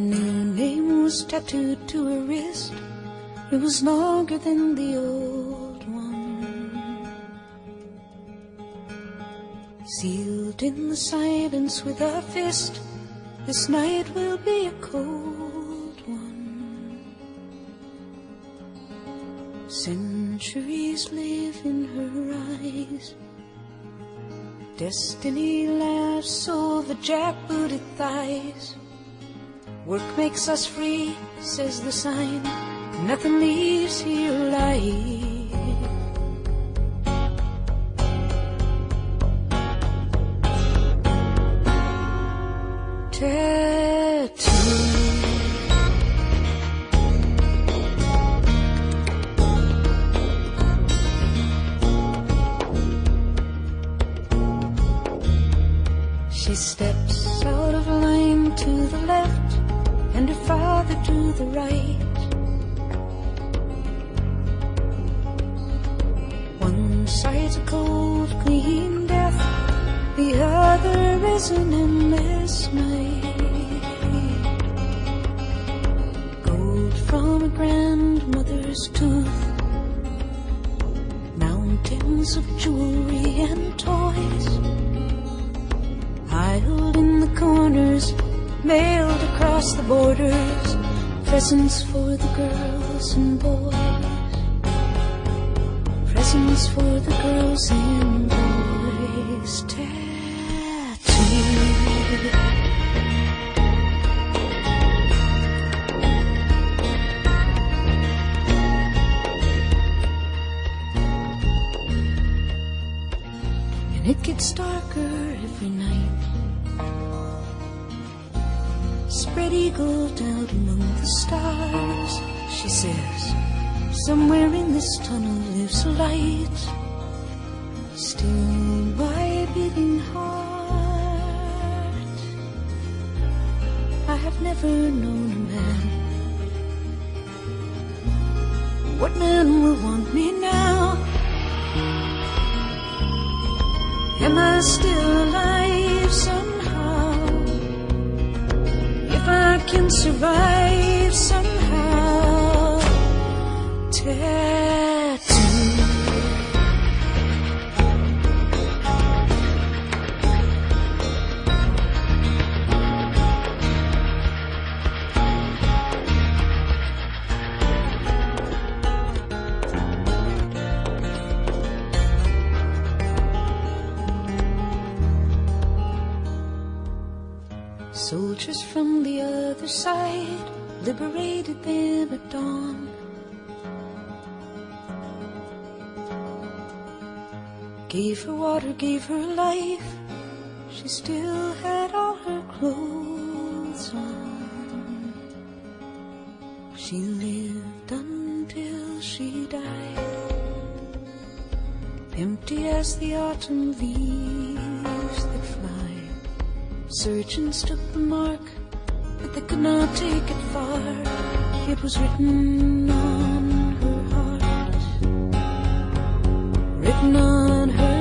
new name was tattooed to her wrist. It was longer than the old one. Sealed in the silence with a fist, this night will be a cold one. Centuries live in her eyes. Destiny laughs so the jackbooted thighs. Work makes us free, says the sign. Nothing leaves here alive. Tattoo. She steps out of line to the left and her father to the right. One side's a cold, clean death, the other is an endless night. Gold from a grandmother's tooth, mountains of jewelry and toys, piled in the corners, mailed across the borders, presents for the girls and boys. Presents for the girls and boys. Tattooed. And it gets darker every night. Spread eagled out among the stars, she says, somewhere in this tunnel lives a light. Still my beating heart. I have never known a man. What man will want me now? Am I still alive somehow? If I can survive somehow. Tattoo. Soldiers from the other side liberated them at dawn. Gave her water, gave her life. She still had all her clothes on. She lived until she died, empty as the autumn leaves that fly. Surgeons took the mark, but they could not take it far. It was written on her heart, written on her